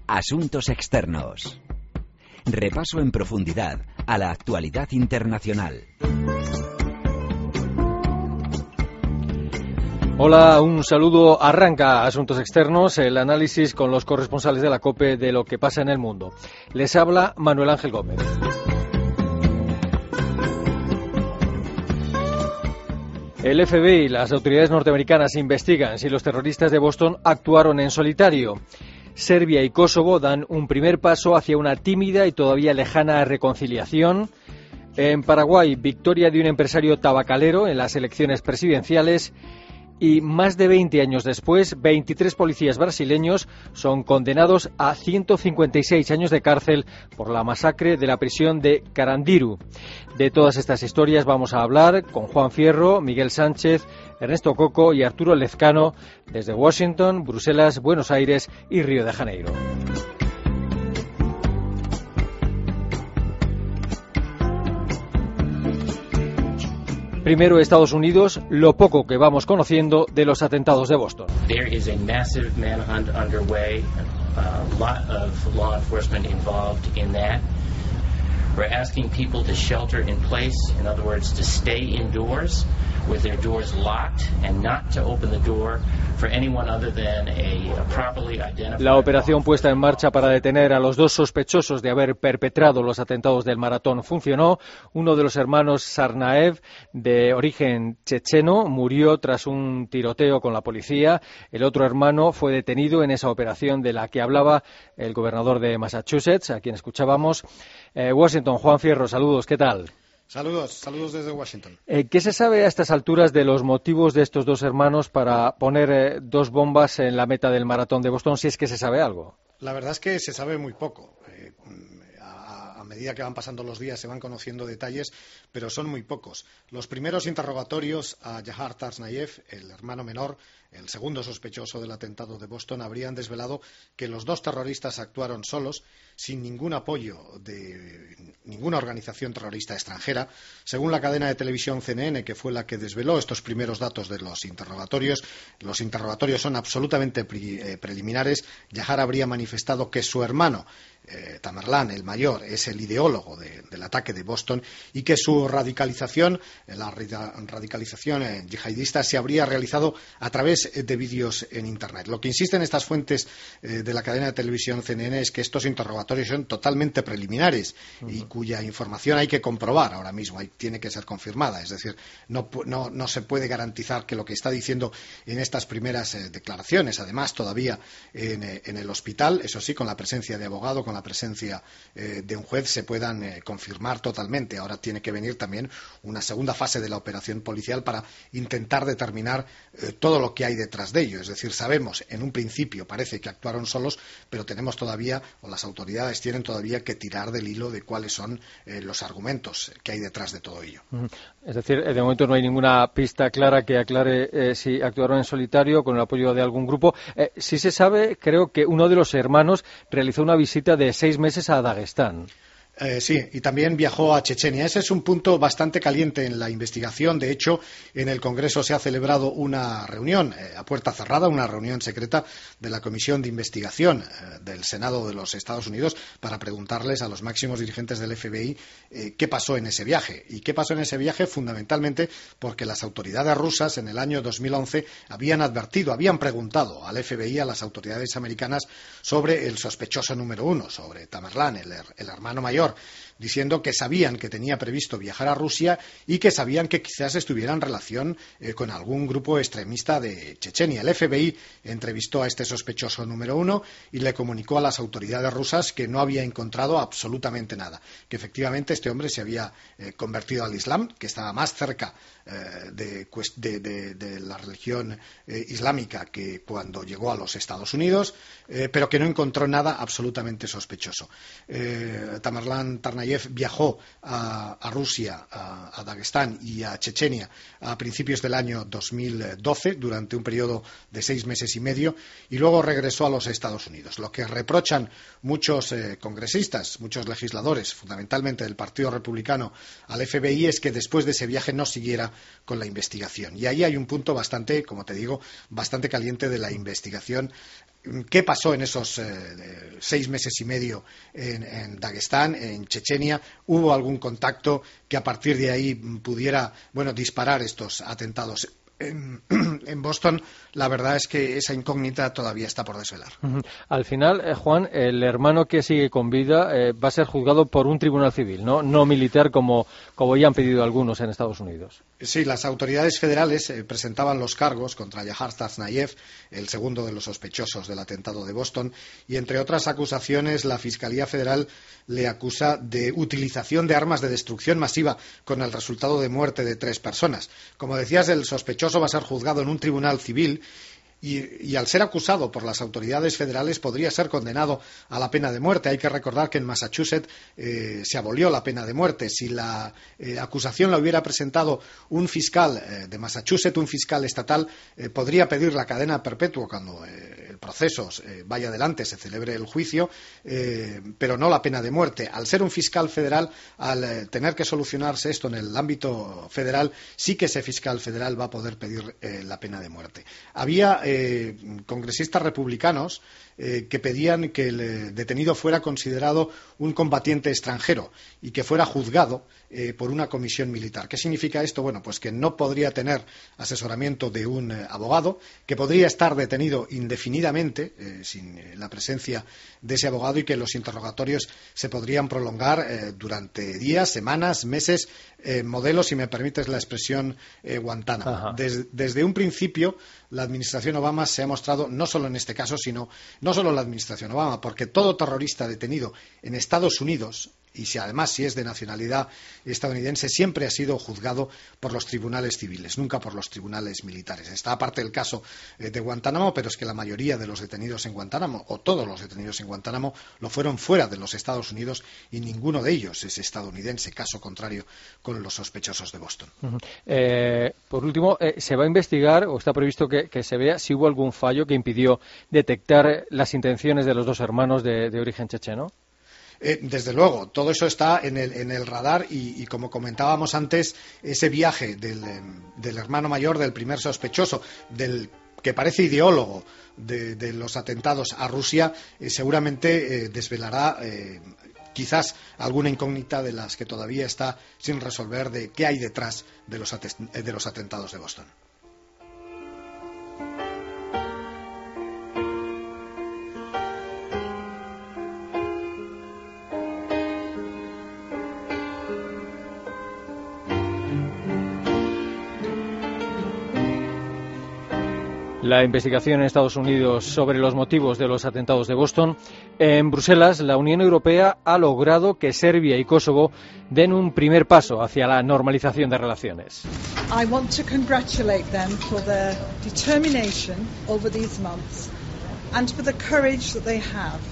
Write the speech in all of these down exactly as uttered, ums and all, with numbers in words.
Asuntos externos. Repaso en profundidad a la actualidad internacional. Hola, un saludo. Arranca Asuntos Externos, el análisis con los corresponsales de la COPE de lo que pasa en el mundo. Les habla Manuel Ángel Gómez. El F B I y las autoridades norteamericanas investigan si los terroristas de Boston actuaron en solitario. Serbia y Kosovo dan un primer paso hacia una tímida y todavía lejana reconciliación. En Paraguay, victoria de un empresario tabacalero en las elecciones presidenciales. Y más de veinte años después, veintitrés policías brasileños son condenados a ciento cincuenta y seis años de cárcel por la masacre de la prisión de Carandiru. De todas estas historias vamos a hablar con Juan Fierro, Miguel Sánchez, Ernesto Coco y Arturo Lezcano desde Washington, Bruselas, Buenos Aires y Río de Janeiro. Primero, Estados Unidos, lo poco que vamos conociendo de los atentados de Boston. There is a massive manhunt underway, a lot of law enforcement involved in that. We're asking people to shelter in place, in other words, to stay indoors with their doors locked and not to open the door for anyone other than a properly identified. La operación puesta en marcha para detener a los dos sospechosos de haber perpetrado los atentados del Maratón funcionó. Uno de los hermanos Sarnaev, de origen checheno, murió tras un tiroteo con la policía. El otro hermano fue detenido en esa operación de la que hablaba el gobernador de Massachusetts, a quien escuchábamos. Eh, Washington, Juan Fierro, saludos, ¿qué tal? Saludos, saludos desde Washington. Eh, ¿Qué se sabe a estas alturas de los motivos de estos dos hermanos para poner eh, dos bombas en la meta del Maratón de Boston, si es que se sabe algo? La verdad es que se sabe muy poco. Eh, a, a medida que van pasando los días se van conociendo detalles, pero son muy pocos. Los primeros interrogatorios a Dzahar Tsarnaev, el hermano menor, el segundo sospechoso del atentado de Boston, habrían desvelado que los dos terroristas actuaron solos, sin ningún apoyo de ninguna organización terrorista extranjera. Según la cadena de televisión C N N, que fue la que desveló estos primeros datos de los interrogatorios, los interrogatorios son absolutamente pre- eh, preliminares. Dzahar habría manifestado que su hermano, eh, Tamerlán, el mayor, es el ideólogo de, del ataque de Boston y que su radicalización, la radicalización eh, yihadista, se habría realizado a través de vídeos en Internet. Lo que insisten estas fuentes eh, de la cadena de televisión C N N es que estos interrogatorios son totalmente preliminares uh-huh. y cuya información hay que comprobar ahora mismo, hay, tiene que ser confirmada. Es decir, no, no, no se puede garantizar que lo que está diciendo en estas primeras eh, declaraciones, además todavía en, eh, en el hospital, eso sí, con la presencia de abogado, con la presencia eh, de un juez, se puedan eh, confirmar totalmente. Ahora tiene que venir también una segunda fase de la operación policial para intentar determinar eh, todo lo que hay detrás de ello. Es decir, sabemos, en un principio parece que actuaron solos, pero tenemos todavía, o las autoridades tienen todavía que tirar del hilo de cuáles son eh, los argumentos que hay detrás de todo ello. Es decir, de momento no hay ninguna pista clara que aclare eh, si actuaron en solitario con el apoyo de algún grupo. Eh, sí se sabe, creo que uno de los hermanos realizó una visita de seis meses a Dagestán. Eh, sí, y también viajó a Chechenia. Ese es un punto bastante caliente en la investigación. De hecho, en el Congreso se ha celebrado una reunión eh, a puerta cerrada, una reunión secreta de la Comisión de Investigación eh, del Senado de los Estados Unidos para preguntarles a los máximos dirigentes del F B I eh, qué pasó en ese viaje. Y qué pasó en ese viaje fundamentalmente porque las autoridades rusas en el año dos mil once habían advertido, habían preguntado al F B I, a las autoridades americanas, sobre el sospechoso número uno, sobre Tamerlán, el, el hermano mayor, diciendo que sabían que tenía previsto viajar a Rusia y que sabían que quizás estuviera en relación eh, con algún grupo extremista de Chechenia. El F B I entrevistó a este sospechoso número uno y le comunicó a las autoridades rusas que no había encontrado absolutamente nada, que efectivamente este hombre se había eh, convertido al Islam, que estaba más cerca eh, de, de, de, de la religión eh, islámica que cuando llegó a los Estados Unidos, eh, pero que no encontró nada absolutamente sospechoso. Eh, Tamerlán Tsarnaev viajó a, a Rusia, a, a Dagestán y a Chechenia a principios del año dos mil doce, durante un periodo de seis meses y medio, y luego regresó a los Estados Unidos. Lo que reprochan muchos eh, congresistas, muchos legisladores, fundamentalmente del Partido Republicano, al F B I es que después de ese viaje no siguiera con la investigación. Y ahí hay un punto bastante, como te digo, bastante caliente de la investigación qué pasó en esos eh, seis meses y medio en, en Dagestán, en Chechenia. ¿Hubo algún contacto que a partir de ahí pudiera, bueno, disparar estos atentados? En, en Boston, la verdad es que esa incógnita todavía está por desvelar. Uh-huh. Al final, eh, Juan, el hermano que sigue con vida eh, va a ser juzgado por un tribunal civil, ¿no? No militar como, como ya han pedido algunos en Estados Unidos. Sí, las autoridades federales eh, presentaban los cargos contra Yahar Tsarnaev, el segundo de los sospechosos del atentado de Boston, y entre otras acusaciones, la Fiscalía Federal le acusa de utilización de armas de destrucción masiva con el resultado de muerte de tres personas. Como decías, el sospechoso va a ser juzgado en un tribunal civil y, y al ser acusado por las autoridades federales podría ser condenado a la pena de muerte. Hay que recordar que en Massachusetts eh, se abolió la pena de muerte. Si la eh, acusación la hubiera presentado un fiscal eh, de Massachusetts, un fiscal estatal, eh, podría pedir la cadena perpetua cuando eh, el proceso eh, vaya adelante, se celebre el juicio, eh, pero no la pena de muerte. Al ser un fiscal federal, al eh, tener que solucionarse esto en el ámbito federal, sí que ese fiscal federal va a poder pedir eh, la pena de muerte. Había eh, congresistas republicanos eh, que pedían que el eh, detenido fuera considerado un combatiente extranjero y que fuera juzgado eh, por una comisión militar. ¿Qué significa esto? Bueno, pues que no podría tener asesoramiento de un eh, abogado, que podría estar detenido indefinidamente eh, sin eh, la presencia de ese abogado y que los interrogatorios se podrían prolongar eh, durante días, semanas, meses, eh, modelo, si me permites la expresión, eh, Guantánamo. Des, desde un principio, la administración Obama se ha mostrado, no solo en este caso, sino no solo la administración Obama, porque todo terrorista detenido en Estados Unidos, y si además si es de nacionalidad estadounidense, siempre ha sido juzgado por los tribunales civiles, nunca por los tribunales militares. Está aparte el caso eh, de Guantánamo, pero es que la mayoría de los detenidos en Guantánamo, o todos los detenidos en Guantánamo, lo fueron fuera de los Estados Unidos y ninguno de ellos es estadounidense, caso contrario con los sospechosos de Boston. Uh-huh. Eh, por último, eh, ¿se va a investigar o está previsto que, que se vea si hubo algún fallo que impidió detectar las intenciones de los dos hermanos de, de origen checheno? Eh, desde luego, todo eso está en el, en el radar y, y, como comentábamos antes, ese viaje del, del hermano mayor, del primer sospechoso, del que parece ideólogo de, de los atentados a Rusia, eh, seguramente eh, desvelará eh, quizás alguna incógnita de las que todavía está sin resolver de qué hay detrás de los, de los atentados de Boston. La investigación en Estados Unidos sobre los motivos de los atentados de Boston. En Bruselas, la Unión Europea ha logrado que Serbia y Kosovo den un primer paso hacia la normalización de relaciones. I want to congratulate them for their determination over these months and for the courage that they have.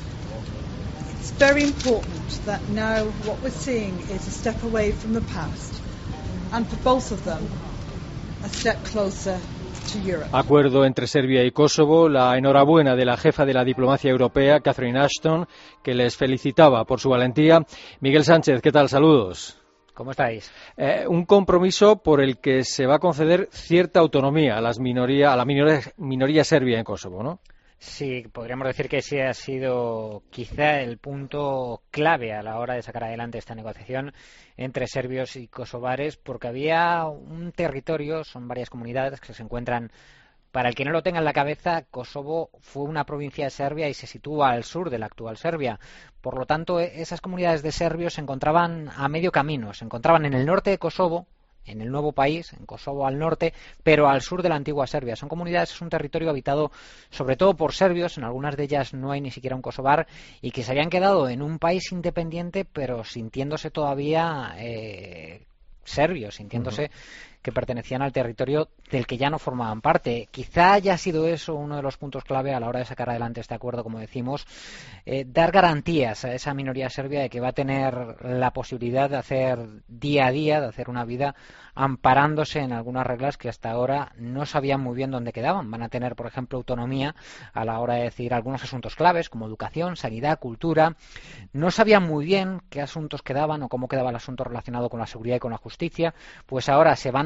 It's very important that now what we're seeing is a step away from the past and for both of them a step closer. Acuerdo entre Serbia y Kosovo, la enhorabuena de la jefa de la diplomacia europea, Catherine Ashton, que les felicitaba por su valentía. Miguel Sánchez, ¿qué tal? Saludos. ¿Cómo estáis? Eh, un compromiso por el que se va a conceder cierta autonomía a, las minoría, a la minoría, minoría serbia en Kosovo, ¿no? Sí, podríamos decir que ese ha sido quizá el punto clave a la hora de sacar adelante esta negociación entre serbios y kosovares, porque había un territorio, son varias comunidades que se encuentran, para el que no lo tenga en la cabeza, Kosovo fue una provincia de Serbia y se sitúa al sur de la actual Serbia. Por lo tanto, esas comunidades de serbios se encontraban a medio camino, se encontraban en el norte de Kosovo, en el nuevo país, en Kosovo al norte, pero al sur de la antigua Serbia. Son comunidades, es un territorio habitado sobre todo por serbios, en algunas de ellas no hay ni siquiera un kosovar, y que se habían quedado en un país independiente, pero sintiéndose todavía eh, serbios, sintiéndose uh-huh. que pertenecían al territorio del que ya no formaban parte. Quizá haya sido eso uno de los puntos clave a la hora de sacar adelante este acuerdo, como decimos, eh, dar garantías a esa minoría serbia de que va a tener la posibilidad de hacer día a día, de hacer una vida amparándose en algunas reglas que hasta ahora no sabían muy bien dónde quedaban. Van a tener, por ejemplo, autonomía a la hora de decidir algunos asuntos claves como educación, sanidad, cultura. No sabían muy bien qué asuntos quedaban o cómo quedaba el asunto relacionado con la seguridad y con la justicia. Pues ahora se van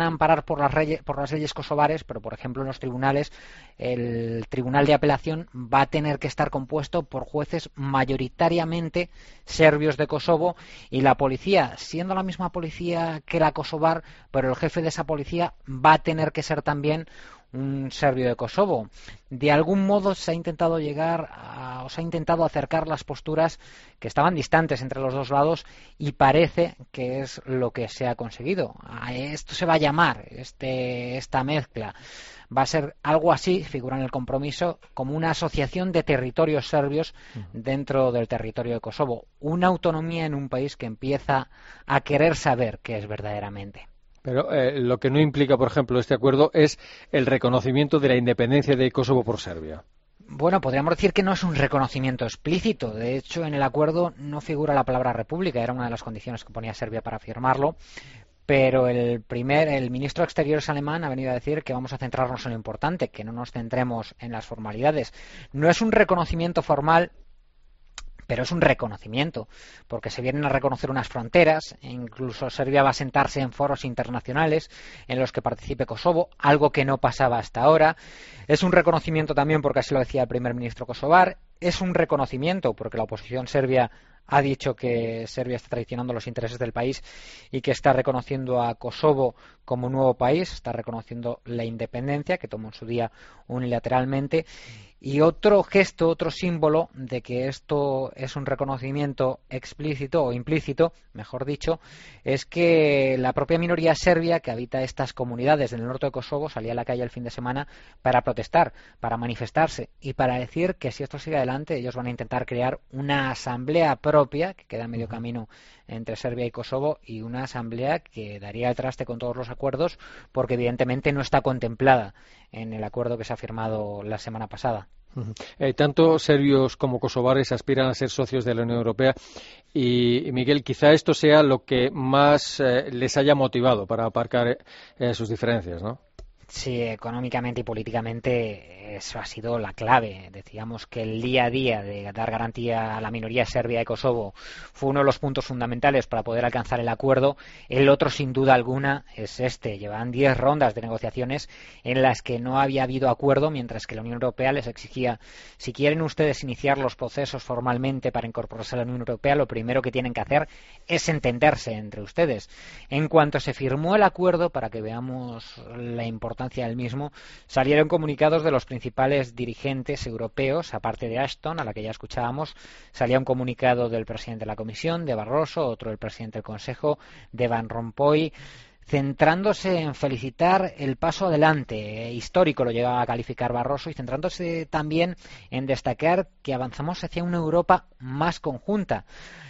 van a amparar por las, reyes, por las leyes kosovares, pero por ejemplo en los tribunales, el Tribunal de Apelación va a tener que estar compuesto por jueces mayoritariamente serbios de Kosovo, y la policía, siendo la misma policía que la kosovar, pero el jefe de esa policía va a tener que ser también un serbio de Kosovo. De algún modo se ha intentado llegar a, o se ha intentado acercar las posturas que estaban distantes entre los dos lados, y parece que es lo que se ha conseguido. A esto se va a llamar, este, esta mezcla va a ser algo así, figura en el compromiso, como una asociación de territorios serbios dentro del territorio de Kosovo, una autonomía en un país que empieza a querer saber qué es verdaderamente. Pero eh, lo que no implica, por ejemplo, este acuerdo es el reconocimiento de la independencia de Kosovo por Serbia. Bueno, podríamos decir que no es un reconocimiento explícito. De hecho, en el acuerdo no figura la palabra república, era una de las condiciones que ponía Serbia para firmarlo. Pero el primer, el ministro de Exteriores alemán ha venido a decir que vamos a centrarnos en lo importante, que no nos centremos en las formalidades. No es un reconocimiento formal, pero es un reconocimiento, porque se vienen a reconocer unas fronteras, e incluso Serbia va a sentarse en foros internacionales en los que participe Kosovo, algo que no pasaba hasta ahora. Es un reconocimiento también porque así lo decía el primer ministro kosovar. Es un reconocimiento porque la oposición serbia ha dicho que Serbia está traicionando los intereses del país y que está reconociendo a Kosovo como un nuevo país, está reconociendo la independencia que tomó en su día unilateralmente. Y otro gesto, otro símbolo de que esto es un reconocimiento explícito o implícito, mejor dicho, es que la propia minoría serbia que habita estas comunidades del norte de Kosovo salía a la calle el fin de semana para protestar, para manifestarse y para decir que si esto sigue adelante ellos van a intentar crear una asamblea propia que queda a medio camino entre Serbia y Kosovo, y una asamblea que daría el traste con todos los acuerdos porque evidentemente no está contemplada en el acuerdo que se ha firmado la semana pasada. Eh, tanto serbios como kosovares aspiran a ser socios de la Unión Europea y, y Miguel, quizá esto sea lo que más eh, les haya motivado para aparcar eh, sus diferencias, ¿no? Sí, económicamente y políticamente eso ha sido la clave. Decíamos que el día a día de dar garantía a la minoría serbia de Kosovo fue uno de los puntos fundamentales para poder alcanzar el acuerdo. El otro, sin duda alguna, es este. Llevan diez rondas de negociaciones en las que no había habido acuerdo, mientras que la Unión Europea les exigía: si quieren ustedes iniciar los procesos formalmente para incorporarse a la Unión Europea, lo primero que tienen que hacer es entenderse entre ustedes. En cuanto se firmó el acuerdo, para que veamos la importancia del mismo, salieron comunicados de los principales dirigentes europeos, aparte de Ashton, a la que ya escuchábamos. Salía un comunicado del presidente de la Comisión, de Barroso, otro del presidente del Consejo, de Van Rompuy, centrándose en felicitar el paso adelante, eh, histórico lo llegaba a calificar Barroso, y centrándose también en destacar que avanzamos hacia una Europa más conjunta.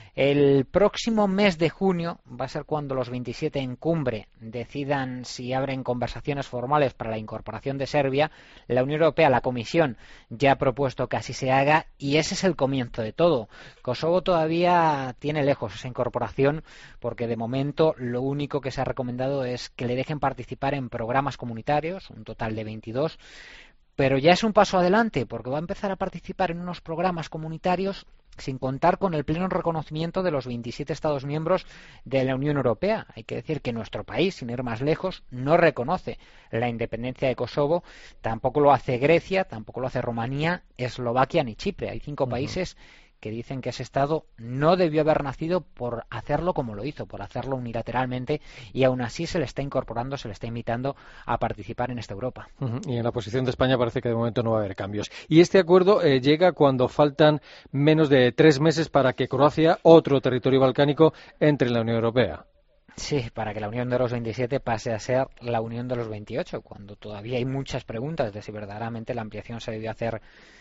El próximo mes de junio va a ser cuando los veintisiete en cumbre decidan si abren conversaciones formales para la incorporación de Serbia. La Unión Europea, la Comisión, ya ha propuesto que así se haga, y ese es el comienzo de todo. Kosovo todavía tiene lejos esa incorporación porque de momento lo único que se ha recomendado es que le dejen participar en programas comunitarios, un total de veintidós, pero ya es un paso adelante porque va a empezar a participar en unos programas comunitarios sin contar con el pleno reconocimiento de los veintisiete Estados miembros de la Unión Europea. Hay que decir que nuestro país, sin ir más lejos, no reconoce la independencia de Kosovo, tampoco lo hace Grecia, tampoco lo hace Rumanía, Eslovaquia ni Chipre. Hay cinco uh-huh. países que dicen que ese Estado no debió haber nacido por hacerlo como lo hizo, por hacerlo unilateralmente, y aún así se le está incorporando, se le está invitando a participar en esta Europa. Uh-huh. Y en la posición de España parece que de momento no va a haber cambios. Y este acuerdo eh, llega cuando faltan menos de tres meses para que Croacia, otro territorio balcánico, entre en la Unión Europea. Sí, para que la Unión de los veintisiete pase a ser la Unión de los veintiocho, cuando todavía hay muchas preguntas de si verdaderamente la ampliación se debió hacer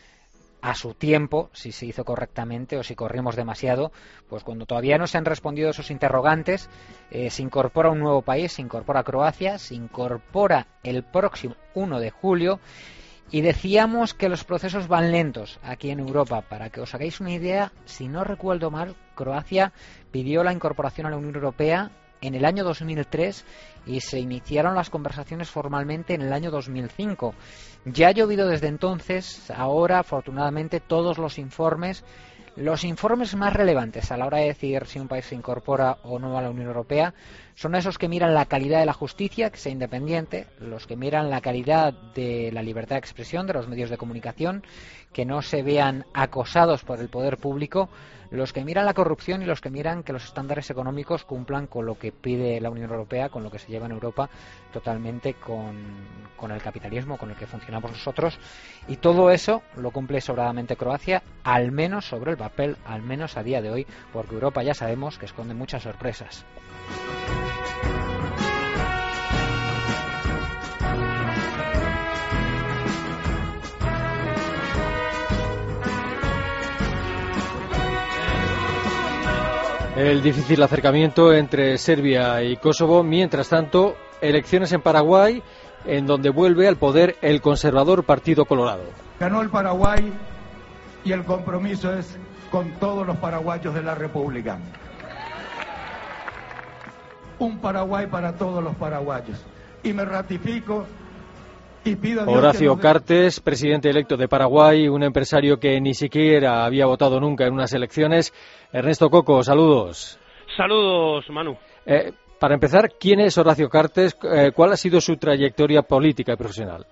a su tiempo, si se hizo correctamente o si corrimos demasiado. Pues cuando todavía no se han respondido esos interrogantes, eh, se incorpora un nuevo país, se incorpora Croacia, se incorpora el próximo uno de julio, y decíamos que los procesos van lentos aquí en Europa. Para que os hagáis una idea, si no recuerdo mal, Croacia pidió la incorporación a la Unión Europea en el año dos mil tres y se iniciaron las conversaciones formalmente en el año dos mil cinco. Ya ha llovido desde entonces. Ahora, afortunadamente, todos los informes, los informes más relevantes a la hora de decidir si un país se incorpora o no a la Unión Europea, son esos que miran la calidad de la justicia, que sea independiente, los que miran la calidad de la libertad de expresión de los medios de comunicación, que no se vean acosados por el poder público, los que miran la corrupción y los que miran que los estándares económicos cumplan con lo que pide la Unión Europea, con lo que se lleva en Europa, totalmente con, con el capitalismo con el que funcionamos nosotros. Y todo eso lo cumple sobradamente Croacia, al menos sobre el papel, al menos a día de hoy, porque Europa ya sabemos que esconde muchas sorpresas. El difícil acercamiento entre Serbia y Kosovo. Mientras tanto, elecciones en Paraguay, en donde vuelve al poder el conservador Partido Colorado. Ganó el Paraguay y el compromiso es con todos los paraguayos de la República. Un Paraguay para todos los paraguayos. Y me ratifico y pido a Dios Horacio que nos... Cartes, presidente electo de Paraguay, un empresario que ni siquiera había votado nunca en unas elecciones. Ernesto Coco, saludos. Saludos, Manu. Eh, para empezar, ¿quién es Horacio Cartes? Eh, ¿Cuál ha sido su trayectoria política y profesional?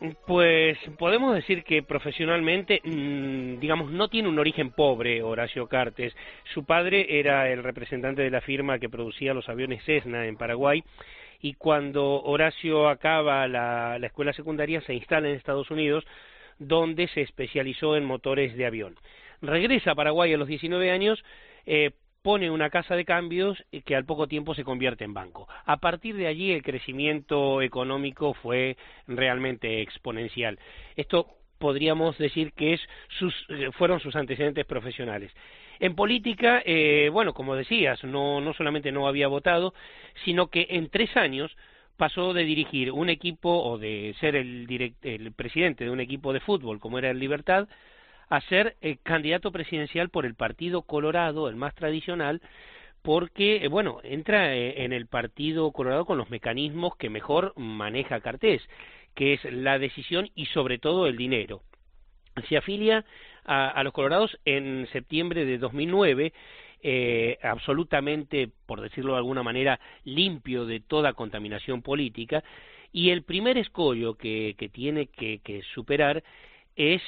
Pues podemos decir que profesionalmente, mmm, digamos, no tiene un origen pobre Horacio Cartes. Su padre era el representante de la firma que producía los aviones Cessna en Paraguay, y cuando Horacio acaba la, la escuela secundaria se instala en Estados Unidos, donde se especializó en motores de avión. Regresa a Paraguay a los diecinueve años, eh, pone una casa de cambios que al poco tiempo se convierte en banco. A partir de allí el crecimiento económico fue realmente exponencial. Esto podríamos decir que es sus, fueron sus antecedentes profesionales. En política, eh, bueno, como decías, no, no solamente no había votado, sino que en tres años pasó de dirigir un equipo o de ser el, direct, el presidente de un equipo de fútbol como era el Libertad, a ser eh, candidato presidencial por el Partido Colorado, el más tradicional, porque, eh, bueno, entra eh, en el Partido Colorado con los mecanismos que mejor maneja Cartes, que es la decisión y sobre todo el dinero. Se afilia a, a los Colorados en septiembre de dos mil nueve, eh, absolutamente, por decirlo de alguna manera, limpio de toda contaminación política, y el primer escollo que, que tiene que, que superar es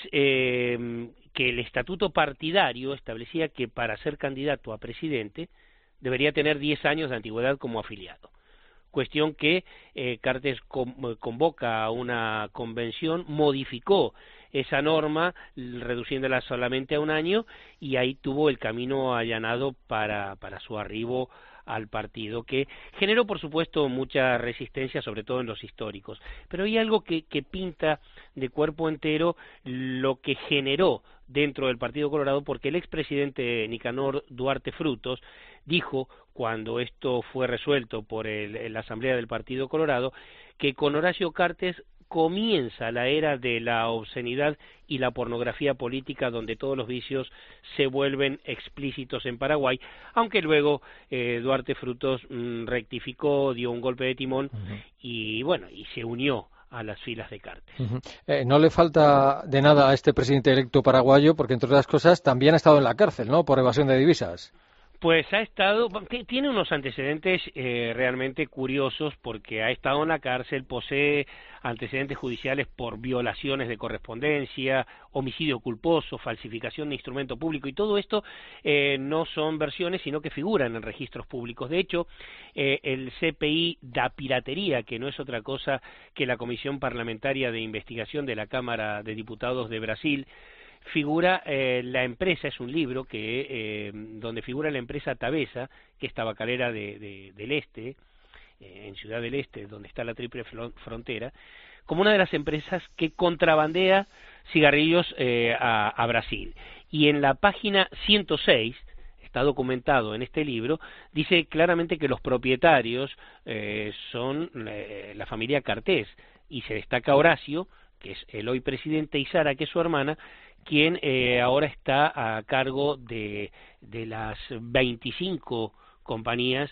eh, que el estatuto partidario establecía que para ser candidato a presidente debería tener diez años de antigüedad como afiliado. Cuestión que eh, Cartes convoca a una convención, modificó esa norma, reduciéndola solamente a un año, y ahí tuvo el camino allanado para, para su arribo al partido, que generó por supuesto mucha resistencia, sobre todo en los históricos, pero hay algo que, que pinta de cuerpo entero lo que generó dentro del Partido Colorado, porque el expresidente Nicanor Duarte Frutos dijo, cuando esto fue resuelto por el, la Asamblea del Partido Colorado, que con Horacio Cartes comienza la era de la obscenidad y la pornografía política, donde todos los vicios se vuelven explícitos en Paraguay, aunque luego eh, Duarte Frutos mmm, rectificó, dio un golpe de timón uh-huh. y bueno, y se unió a las filas de Cartes. Uh-huh. Eh, no le falta de nada a este presidente electo paraguayo, porque entre otras cosas también ha estado en la cárcel, ¿no?, por evasión de divisas. Pues ha estado, tiene unos antecedentes eh, realmente curiosos, porque ha estado en la cárcel, posee antecedentes judiciales por violaciones de correspondencia, homicidio culposo, falsificación de instrumento público, y todo esto eh, no son versiones, sino que figuran en registros públicos. De hecho, eh, el C P I da piratería, que no es otra cosa que la Comisión Parlamentaria de Investigación de la Cámara de Diputados de Brasil, figura eh, la empresa, es un libro que eh, donde figura la empresa Tabesa, que es tabacalera de, de, del Este, eh, en Ciudad del Este, donde está la triple frontera, como una de las empresas que contrabandea cigarrillos eh, a, a Brasil. Y en la página ciento seis, está documentado en este libro, dice claramente que los propietarios eh, son eh, la familia Cartes, y se destaca Horacio, que es el hoy presidente, y Sara, que es su hermana, quien eh, ahora está a cargo de, de las veinticinco compañías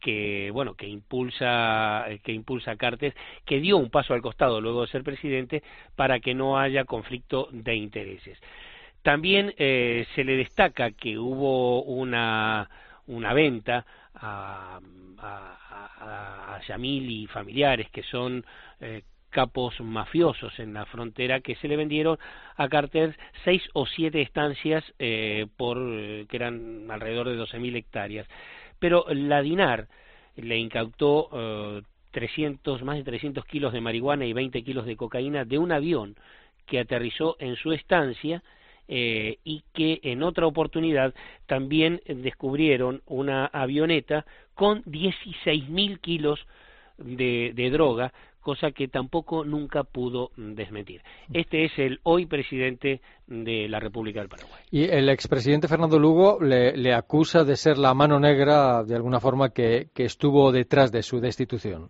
que bueno que impulsa que impulsa a Cartes, que dio un paso al costado luego de ser presidente para que no haya conflicto de intereses. También eh, se le destaca que hubo una una venta a, a, a, a Yamil y familiares, que son eh, capos mafiosos en la frontera, que se le vendieron a Carter seis o siete estancias eh, por eh, que eran alrededor de doce mil hectáreas. Pero la DINAR le incautó eh, trescientos, más de trescientos kilos de marihuana y veinte kilos de cocaína de un avión que aterrizó en su estancia, eh, y que en otra oportunidad también descubrieron una avioneta con dieciséis mil kilos de, de droga, cosa que tampoco nunca pudo desmentir. Este es el hoy presidente de la República del Paraguay. Y el expresidente Fernando Lugo le, le acusa de ser la mano negra, de alguna forma, que, que estuvo detrás de su destitución.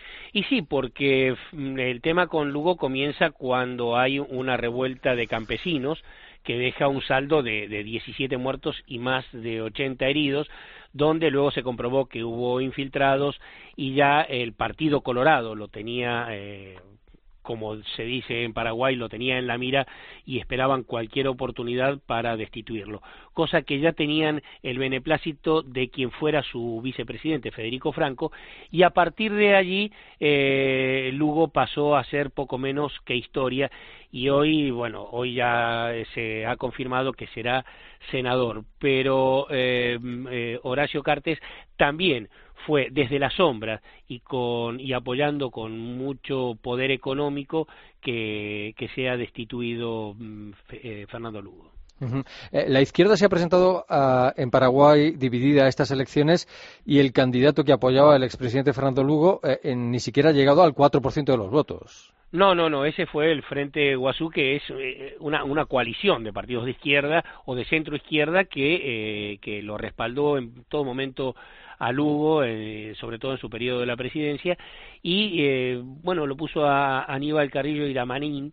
Y sí, porque el tema con Lugo comienza cuando hay una revuelta de campesinos que deja un saldo de, de diecisiete muertos y más de ochenta heridos, donde luego se comprobó que hubo infiltrados y ya el Partido Colorado lo tenía, eh, como se dice en Paraguay, lo tenía en la mira y esperaban cualquier oportunidad para destituirlo, cosa que ya tenían el beneplácito de quien fuera su vicepresidente, Federico Franco, y a partir de allí eh, Lugo pasó a ser poco menos que historia, y hoy, bueno, hoy ya se ha confirmado que será senador, pero eh, eh, Horacio Cartes también fue desde la sombra y con y apoyando con mucho poder económico que, que sea destituido eh, Fernando Lugo. Uh-huh. Eh, la izquierda se ha presentado uh, en Paraguay dividida a estas elecciones, y el candidato que apoyaba al expresidente Fernando Lugo eh, en, ni siquiera ha llegado al cuatro por ciento de los votos. No, no, no, ese fue el Frente Guazú, que es una, una coalición de partidos de izquierda o de centro izquierda que, eh, que lo respaldó en todo momento a Lugo, eh, sobre todo en su periodo de la presidencia, y eh, bueno, lo puso a Aníbal Carrillo Iramanín,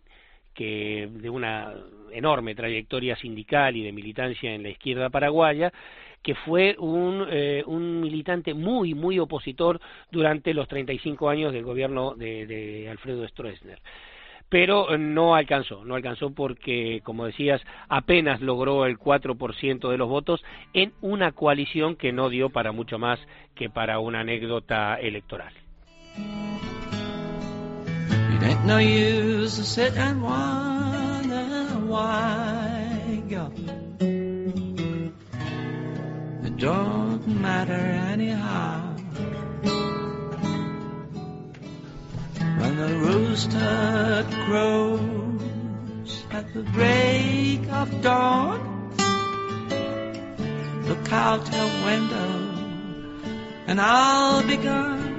que de una enorme trayectoria sindical y de militancia en la izquierda paraguaya, que fue un, eh, un militante muy, muy opositor durante los treinta y cinco años del gobierno de, de Alfredo Stroessner. Pero no alcanzó, no alcanzó porque, como decías, apenas logró el cuatro por ciento de los votos en una coalición que no dio para mucho más que para una anécdota electoral. It ain't no use to sit and wonder why, girl. It don't matter anyhow. When the rooster crows at the break of dawn, look out your window and I'll be gone.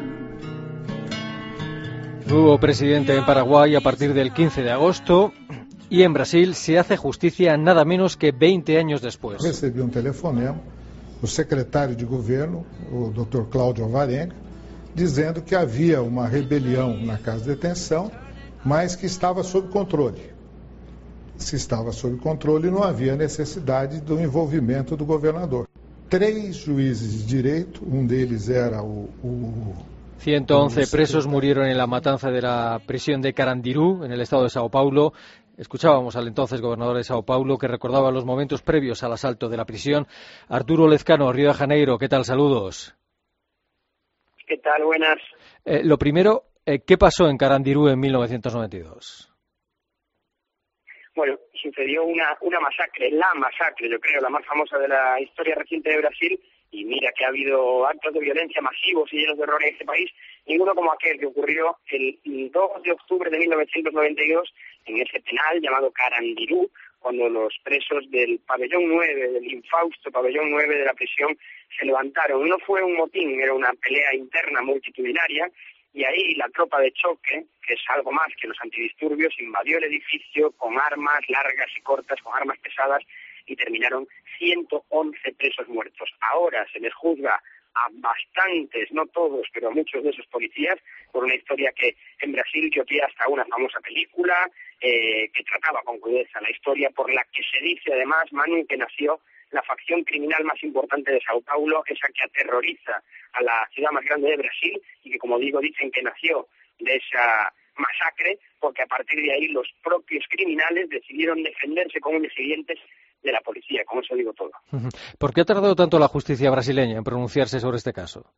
Nuevo presidente en Paraguay a partir del quince de agosto, y en Brasil se hace justicia nada menos que veinte años después. Recebí um telefonema do secretário de governo, o doutor Cláudio Alvarenga, dizendo que havia uma rebelião na casa de detenção, mas que estava sob controle. Se estava sob controle, não havia necessidade do envolvimento do governador. Três juízes de direito, um deles era o... o ciento once presos murieron en la matanza de la prisión de Carandiru, en el estado de Sao Paulo. Escuchábamos al entonces gobernador de Sao Paulo, que recordaba los momentos previos al asalto de la prisión. Arturo Lezcano, Río de Janeiro, ¿qué tal? Saludos. ¿Qué tal? Buenas. Eh, lo primero, eh, ¿qué pasó en Carandiru en mil novecientos noventa y dos? Bueno, sucedió una, una masacre, la masacre, yo creo, la más famosa de la historia reciente de Brasil, y mira que ha habido actos de violencia masivos y llenos de horror en este país, ninguno como aquel que ocurrió el dos de octubre de mil novecientos noventa y dos en ese penal llamado Carandiru, cuando los presos del pabellón nueve, del infausto pabellón nueve de la prisión, se levantaron. No fue un motín, era una pelea interna multitudinaria, y ahí la tropa de choque, que es algo más que los antidisturbios, invadió el edificio con armas largas y cortas, con armas pesadas, y terminaron ciento once presos muertos. Ahora se les juzga a bastantes, no todos, pero a muchos de esos policías, por una historia que en Brasil dio pie hasta una famosa película eh, que trataba con crudeza la historia, por la que se dice además, Manu, que nació la facción criminal más importante de Sao Paulo, esa que aterroriza a la ciudad más grande de Brasil y que, como digo, dicen que nació de esa masacre porque a partir de ahí los propios criminales decidieron defenderse con uñas y dientes de la policía. Con eso digo todo. ¿Por qué ha tardado tanto la justicia brasileña en pronunciarse sobre este caso?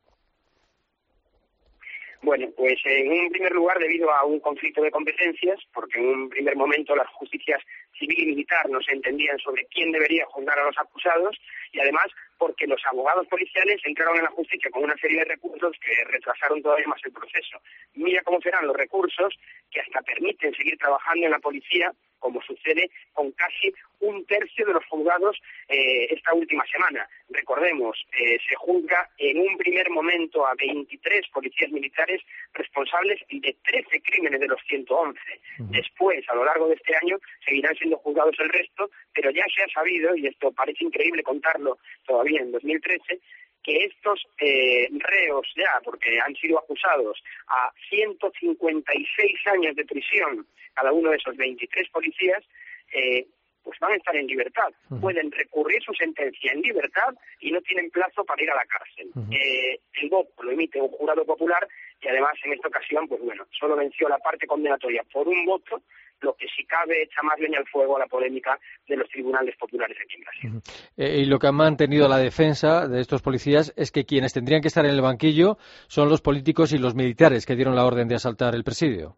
Bueno, pues en un primer lugar debido a un conflicto de competencias, porque en un primer momento las justicias civil y militar no se entendían sobre quién debería juzgar a los acusados y además porque los abogados policiales entraron en la justicia con una serie de recursos que retrasaron todavía más el proceso. Mira cómo serán los recursos que hasta permiten seguir trabajando en la policía, como sucede con casi un tercio de los juzgados eh, esta última semana. Recordemos, eh, se juzga en un primer momento a veintitrés policías militares responsables de trece crímenes de los ciento once. Uh-huh. Después, a lo largo de este año, seguirán siendo juzgados el resto, pero ya se ha sabido, y esto parece increíble contarlo todavía en dos mil trece, que estos eh, reos ya, porque han sido acusados a ciento cincuenta y seis años de prisión, cada uno de esos veintitrés policías, eh, pues van a estar en libertad. Uh-huh. Pueden recurrir su sentencia en libertad y no tienen plazo para ir a la cárcel. Uh-huh. Eh, el voto lo emite un jurado popular y además en esta ocasión, pues bueno, solo venció la parte condenatoria por un voto, lo que si cabe echa más leña al fuego a la polémica de los tribunales populares aquí en Brasil. Uh-huh. Eh, y lo que ha mantenido la defensa de estos policías es que quienes tendrían que estar en el banquillo son los políticos y los militares que dieron la orden de asaltar el presidio.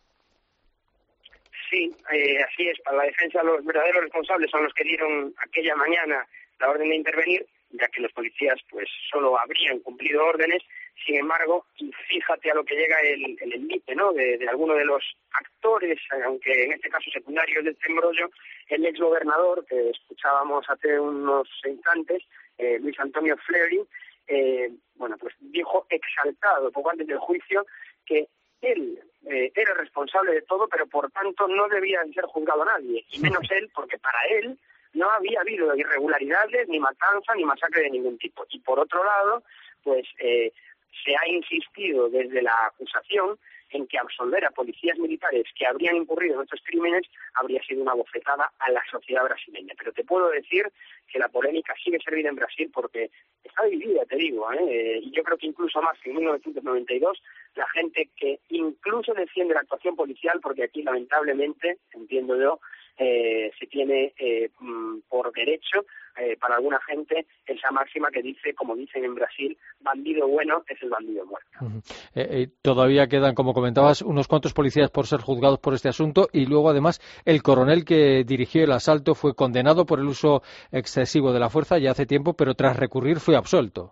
Sí, eh, así es. Para la defensa los verdaderos responsables son los que dieron aquella mañana la orden de intervenir, ya que los policías pues solo habrían cumplido órdenes. Sin embargo, y fíjate a lo que llega el, el envite, ¿no?, de, de alguno de los actores, aunque en este caso secundarios de este embrollo, el exgobernador que escuchábamos hace unos instantes, eh, Luis Antonio Fleury, eh, bueno, pues dijo exaltado poco antes del juicio que él eh, era responsable de todo, pero por tanto no debía ser juzgado a nadie, y menos él, porque para él no había habido irregularidades, ni matanza, ni masacre de ningún tipo. Y por otro lado, pues eh, se ha insistido desde la acusación en que absolver a policías militares que habrían incurrido en estos crímenes habría sido una bofetada a la sociedad brasileña. Pero te puedo decir que la polémica sigue servida en Brasil porque está dividida, te digo, ¿eh? Y yo creo que incluso más que en mil novecientos noventa y dos, la gente que incluso defiende la actuación policial, porque aquí lamentablemente, entiendo yo, eh, se tiene eh, por derecho eh, para alguna gente esa máxima que dice, como dicen en Brasil, bandido bueno es el bandido muerto. Uh-huh. eh, eh, todavía quedan, como comentabas, unos cuantos policías por ser juzgados por este asunto y luego además el coronel que dirigió el asalto fue condenado por el uso excesivo de la fuerza ya hace tiempo, pero tras recurrir fue absuelto.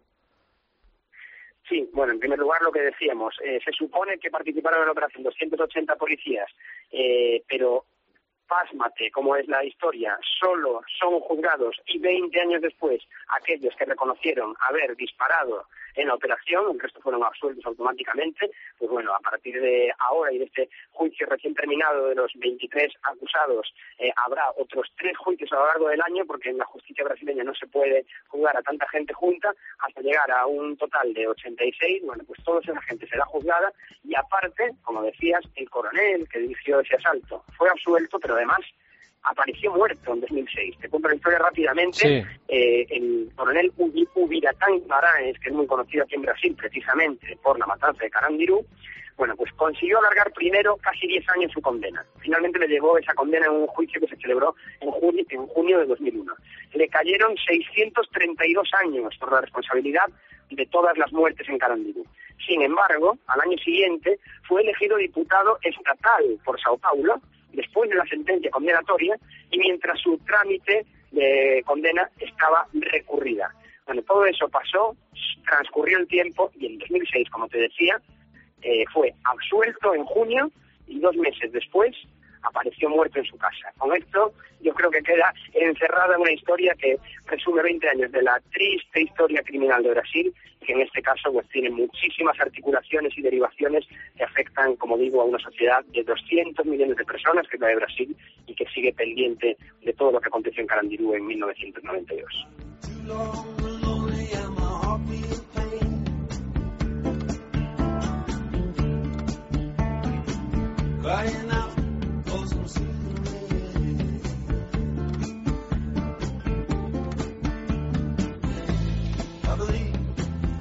Sí, bueno, en primer lugar lo que decíamos, eh, se supone que participaron en la operación doscientos ochenta policías, eh, pero pásmate cómo es la historia, solo son juzgados y veinte años después aquellos que reconocieron haber disparado en la operación, el resto fueron absueltos automáticamente. Pues bueno, a partir de ahora y de este juicio recién terminado de los veintitrés acusados, eh, habrá otros tres juicios a lo largo del año, porque en la justicia brasileña no se puede juzgar a tanta gente junta, hasta llegar a un total de ochenta y seis. Bueno, pues toda esa gente será juzgada y aparte, como decías, el coronel que dirigió ese asalto fue absuelto, pero además apareció muerto en dos mil seis. Te cuento la historia rápidamente. Sí. Eh, el coronel Ubiratán Guimarães, que es muy conocido aquí en Brasil precisamente por la matanza de Carandiru, bueno, pues consiguió alargar primero casi diez años su condena. Finalmente le llevó esa condena en un juicio que se celebró en junio, en junio de dos mil uno. Le cayeron seiscientos treinta y dos años por la responsabilidad de todas las muertes en Carandiru. Sin embargo, al año siguiente fue elegido diputado estatal por Sao Paulo, después de la sentencia condenatoria y mientras su trámite de condena estaba recurrida. Bueno, todo eso pasó, transcurrió el tiempo y en dos mil seis, como te decía, eh, fue absuelto en junio y dos meses después apareció muerto en su casa. Con esto yo creo que queda encerrada una historia que resume veinte años de la triste historia criminal de Brasil, que en este caso pues tiene muchísimas articulaciones y derivaciones que afectan, como digo, a una sociedad de doscientos millones de personas, que es la de Brasil, y que sigue pendiente de todo lo que aconteció en Carandiru en mil novecientos noventa y dos.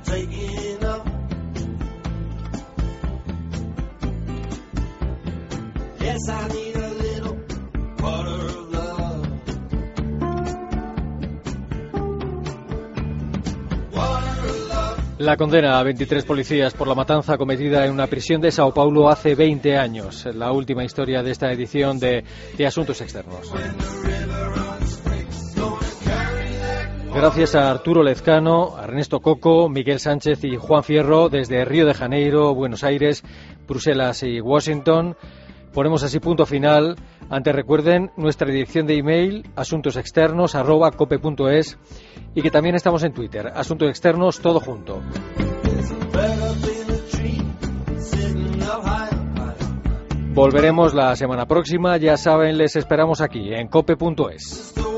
taking off. Yes, I need a little water of love. Water of love. La condena a veintitrés policías por la matanza cometida en una prisión de Sao Paulo hace veinte años. La última historia de esta edición de, de Asuntos Externos. Gracias a Arturo Lezcano, a Ernesto Coco, Miguel Sánchez y Juan Fierro desde Río de Janeiro, Buenos Aires, Bruselas y Washington. Ponemos así punto final. Antes recuerden nuestra dirección de email asuntosexternos arroba cope punto es y que también estamos en Twitter, Asuntos Externos todo junto. Volveremos la semana próxima, ya saben, les esperamos aquí en cope punto es.